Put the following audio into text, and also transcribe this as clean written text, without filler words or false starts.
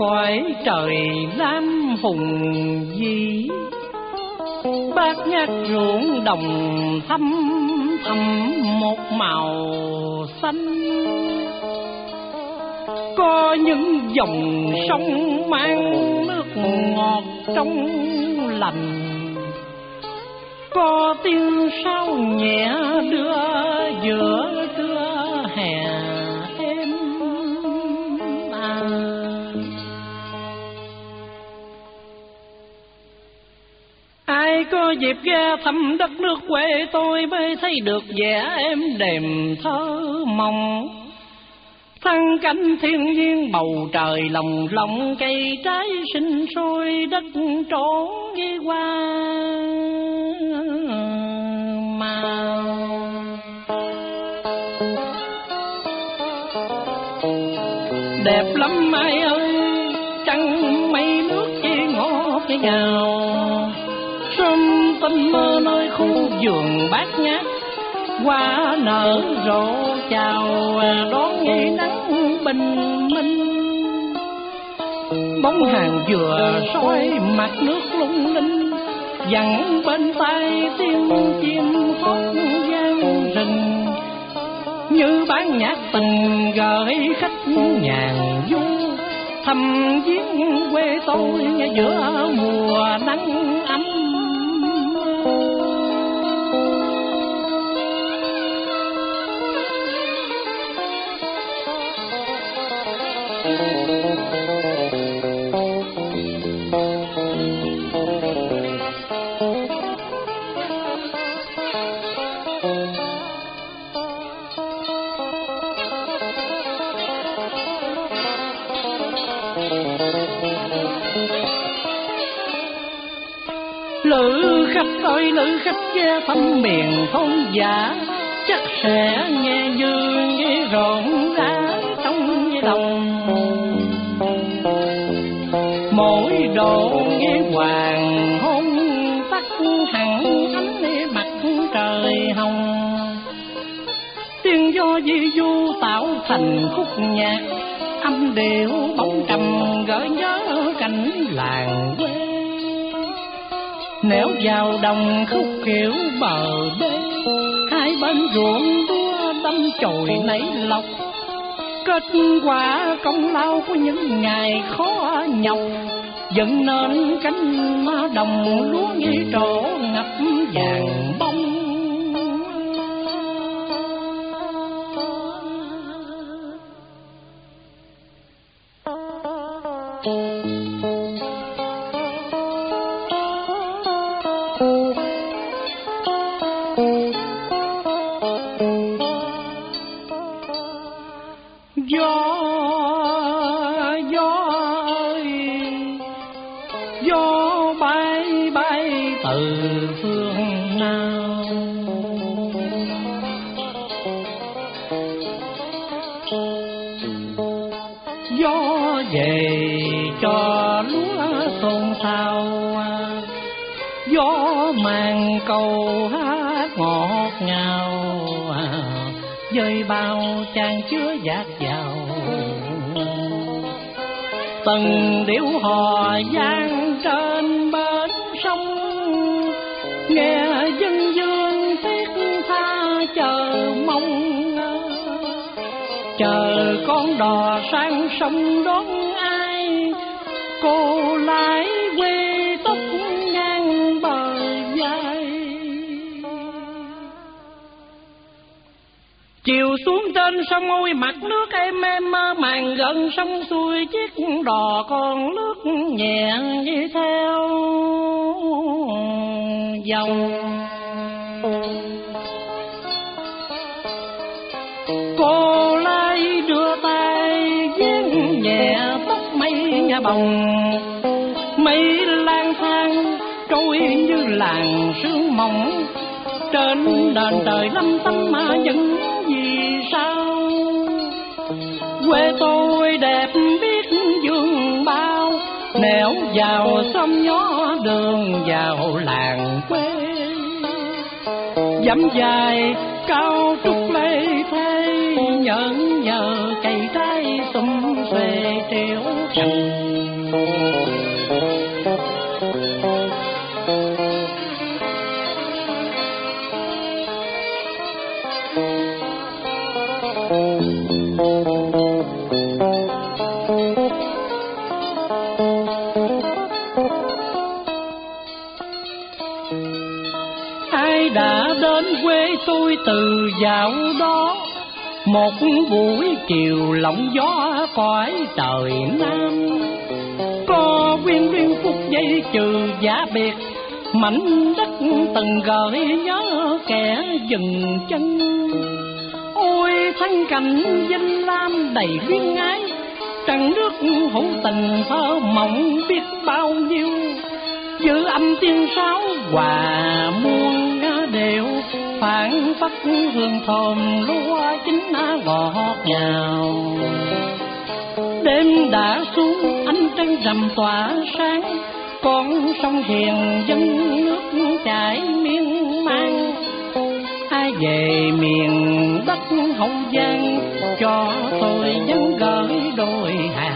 cõi trời lam hùng vĩ, bát ngát ruộng đồng thăm thẳm một màu xanh. Có những dòng sông mang nước ngọt trong lành, có tiếng sao nhẹ đưa giữa trưa hè êm à. Ai có dịp ghé thăm đất nước quê tôi mới thấy được vẻ êm đềm thơ mộng. Thăng cảnh thiên nhiên bầu trời lồng lộng, cây trái sinh sôi đất trổ ghi hoa màu. Đẹp lắm ai ơi, trăng mây nước chi ngọt ngào, sớm tinh mơ nơi khu vườn bát ngát, hoa nở rộ chào đón ngày nắng bình minh. Bóng hàng dừa soi mặt nước lung linh, vẳng bên tai tiếng chim hót vang rừng, như bán nhạc tình gửi khách nhàn du thăm viếng quê tôi giữa mùa nắng ấm. Lữ khách ơi lữ khách ghé thăm miền thôn giả, chắc sẽ nghe như nghe rộn rã trong đồng. Mỗi độ nghe hoàng hôn tắt hẳn ánh mặt trời hồng, tiếng gió di du tạo thành khúc nhạc, âm điệu bóng trầm gợi nhớ cảnh làng quê. Nẻo vào đồng khúc kiểu bờ bê, hai bên ruộng lúa đâm chồi nảy lộc, kết quả công lao của những ngày khó nhọc, dựng nên cánh đồng lúa nghi trổ ngập vàng bông. Gió bay bay từ phương nào, gió về cho lúa xôn xao, gió mang câu hát ngọt ngào, dơi bao chan chứa dạt dào. Từng điệu hò vang trên bến sông, nghe dân dương thiết tha chờ mong, chờ con đò sang sông đón ai, cô lái quê tóc ngang bờ vai. Chiều xuống trên sông ôi mặt nước êm êm mơ màng, gần sông xuôi chiếc đò con lướt nhẹ đi theo dòng. Cô lái đưa tay vén nhẹ tóc mây nhà bồng, mây lang thang trôi như làn sương mỏng, trên nền trời lăm tăm mà những vì sao. Quê tôi đẹp biết vườn bao, nẻo vào xóm nhỏ đường vào làng quê. Dặm dài cao trúc lê thế, nhẫn nhờ cây trái xum xuê triểu cành. Ai đã đến quê tôi từ dạo đó, một buổi chiều lộng gió cõi trời Nam. Có quyên duyên phút giây trừ giả biệt, mảnh đất từng gợi nhớ kẻ dừng chân. Ôi thân cảnh danh lam đầy duyên ái, trăng nước hữu tình thơ mộng biết bao nhiêu. Giữ âm tiên sáo hòa muôn đều, phảng phất hương thơm lúa chín ngọt ngào. Đêm đã xuống ánh trăng rằm tỏa sáng, con sông hiền dân nước chảy miên man. Ai về miền đất Hậu Giang cho tôi vẫn gửi đôi hàng.